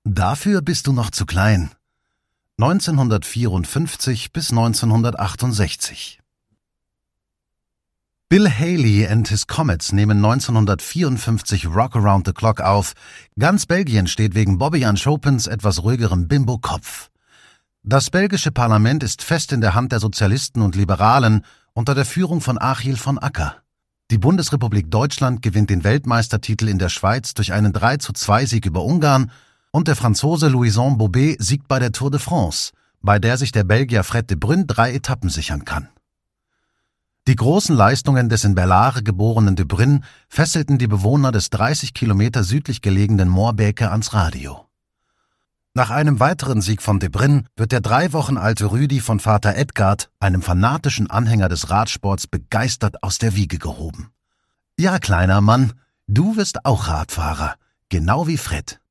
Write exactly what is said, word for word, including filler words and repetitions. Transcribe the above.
Dafür bist du noch zu klein. neunzehnhundertvierundfünfzig bis neunzehnhundertachtundsechzig. Bill Haley and his Comets nehmen neunzehnhundertvierundfünfzig Rock Around the Clock auf. Ganz Belgien steht wegen Bobby-Jan Chopins etwas ruhigerem Bimbo-Kopf. Das belgische Parlament ist fest in der Hand der Sozialisten und Liberalen unter der Führung von Achiel von Acker. Die Bundesrepublik Deutschland gewinnt den Weltmeistertitel in der Schweiz durch einen drei zu zwei Sieg über Ungarn und der Franzose Louison Bobet siegt bei der Tour de France, bei der sich der Belgier Fred de Bruyne drei Etappen sichern kann. Die großen Leistungen des in Berlare geborenen de Bruyne fesselten die Bewohner des dreißig Kilometer südlich gelegenen Moerbeke ans Radio. Nach einem weiteren Sieg von de Bruyne wird der drei Wochen alte Rüdi von Vater Edgard, einem fanatischen Anhänger des Radsports, begeistert aus der Wiege gehoben. »Ja, kleiner Mann, du wirst auch Radfahrer, genau wie Fred.«